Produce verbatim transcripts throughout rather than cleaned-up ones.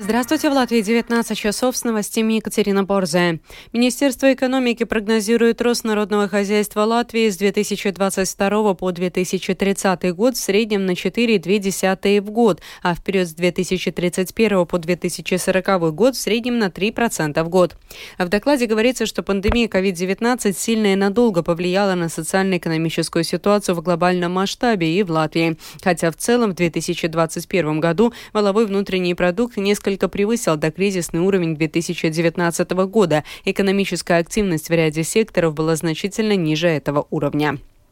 Здравствуйте, в Латвии девятнадцать часов, с новостями Екатерина Борзая. Министерство экономики прогнозирует рост народного хозяйства Латвии с две тысячи двадцать второго по две тысячи тридцатый год в среднем на четыре целых две десятых в год, а в период с две тысячи тридцать первого по две тысячи сороковой год в среднем на три процента в год. В докладе говорится, что пандемия ковид девятнадцать сильно и надолго повлияла на социально-экономическую ситуацию в глобальном масштабе и в Латвии, хотя в целом в две тысячи двадцать первом году валовой внутренний продукт несколько превысил докризисный уровень две тысячи девятнадцатого года. Экономическая активность в ряде секторов была значительно ниже этого уровня.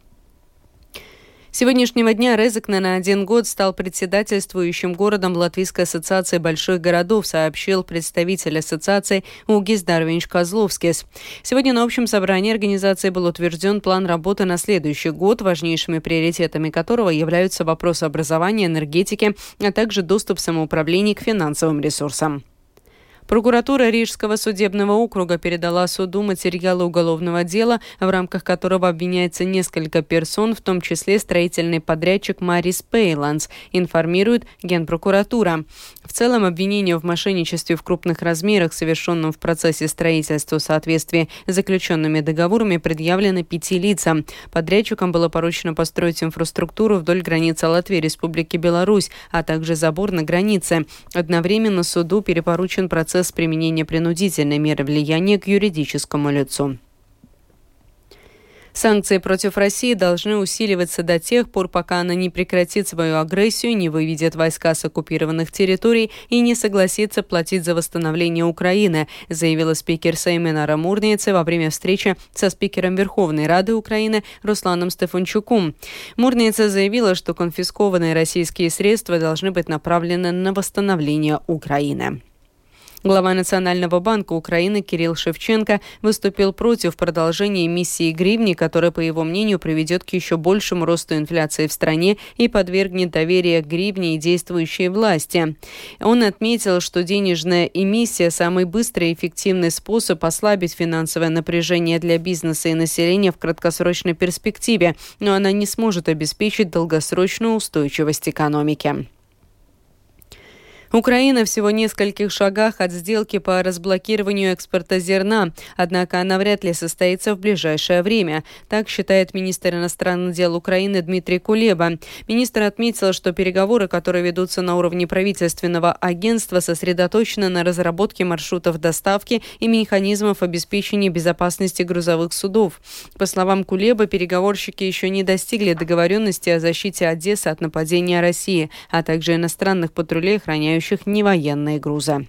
С сегодняшнего дня Резекне на один год стал председательствующим городом Латвийской ассоциации больших городов, сообщил представитель ассоциации Угис Дарвинч-Козловскис. Сегодня на общем собрании организации был утвержден план работы на следующий год, важнейшими приоритетами которого являются вопросы образования, энергетики, а также доступ самоуправления к финансовым ресурсам. Прокуратура Рижского судебного округа передала суду материалы уголовного дела, в рамках которого обвиняется несколько персон, в том числе строительный подрядчик Марис Пейланс, информирует Генпрокуратура. В целом, обвинению в мошенничестве в крупных размерах, совершенном в процессе строительства в соответствии с заключенными договорами, предъявлено пяти лицам. Подрядчикам было поручено построить инфраструктуру вдоль границы Латвии и Республики Беларусь, а также забор на границе. Одновременно суду перепоручен процесс с применения принудительной меры влияния к юридическому лицу. Санкции против России должны усиливаться до тех пор, пока она не прекратит свою агрессию, не выведет войска с оккупированных территорий и не согласится платить за восстановление Украины, заявила спикер Сейма Нара Мурниеце во время встречи со спикером Верховной Рады Украины Русланом Стефанчуком. Мурниеце заявила, что конфискованные российские средства должны быть направлены на восстановление Украины. Глава Национального банка Украины Кирилл Шевченко выступил против продолжения эмиссии гривни, которая, по его мнению, приведет к еще большему росту инфляции в стране и подвергнет доверие к гривне и действующей власти. Он отметил, что денежная эмиссия – самый быстрый и эффективный способ ослабить финансовое напряжение для бизнеса и населения в краткосрочной перспективе, но она не сможет обеспечить долгосрочную устойчивость экономики. Украина всего в нескольких шагах от сделки по разблокированию экспорта зерна, однако она вряд ли состоится в ближайшее время. Так считает министр иностранных дел Украины Дмитрий Кулеба. Министр отметил, что переговоры, которые ведутся на уровне правительственного агентства, сосредоточены на разработке маршрутов доставки и механизмов обеспечения безопасности грузовых судов. По словам Кулеба, переговорщики еще не достигли договоренности о защите Одессы от нападения России, а также иностранных патрулей, охраняющих невоенные грузы.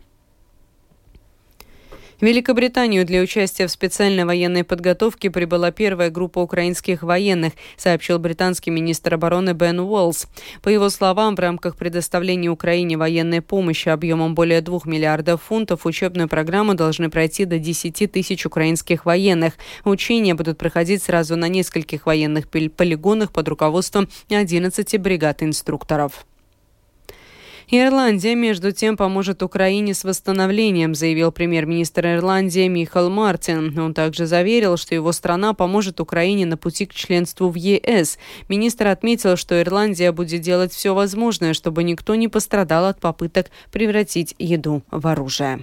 В Великобританию для участия в специальной военной подготовке прибыла первая группа украинских военных, сообщил британский министр обороны Бен Уоллс. По его словам, в рамках предоставления Украине военной помощи объемом более двух миллиардов фунтов учебную программу должны пройти до десяти тысяч украинских военных. Учения будут проходить сразу на нескольких военных полигонах под руководством одиннадцати бригад инструкторов. Ирландия, между тем, поможет Украине с восстановлением, заявил премьер-министр Ирландии Михаил Мартин. Он также заверил, что его страна поможет Украине на пути к членству в е эс. Министр отметил, что Ирландия будет делать все возможное, чтобы никто не пострадал от попыток превратить еду в оружие.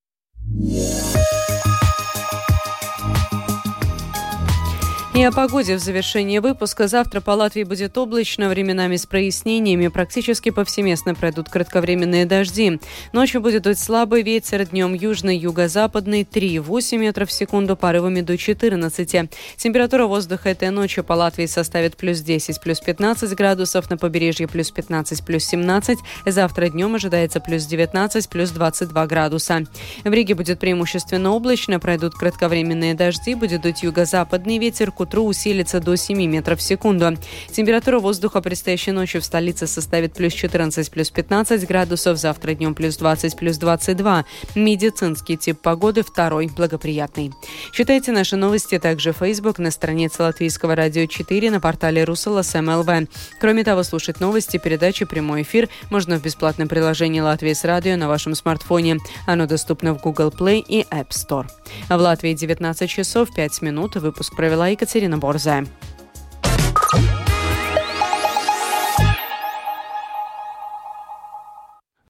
И о погоде в завершении выпуска. Завтра по Латвии будет облачно, временами с прояснениями. Практически повсеместно пройдут кратковременные дожди. Ночью будет дуть слабый ветер, днем южный, юго-западный три и восемь метров в секунду, порывами до четырнадцати. Температура воздуха этой ночью по Латвии составит плюс десять, плюс пятнадцать градусов, на побережье плюс пятнадцать, плюс семнадцать. Завтра днем ожидается плюс девятнадцать, плюс двадцать два градуса. В Риге будет преимущественно облачно, пройдут кратковременные дожди, будет дуть юго-западный ветер, к утру усилится до семи метров в секунду. Температура воздуха предстоящей ночью в столице составит плюс четырнадцать, плюс пятнадцать градусов, завтра днем плюс двадцать, плюс двадцать два. Медицинский тип погоды второй, благоприятный. Читайте наши новости также в Facebook, на странице Латвийского радио четыре, на портале Русл СМ эл вэ. Кроме того, слушать новости, передачи, прямой эфир можно в бесплатном приложении Латвии с радио на вашем смартфоне. Оно доступно в Google Play и App Store. В Латвии девятнадцать часов пять минут. Выпуск провела Екатерина Борзая.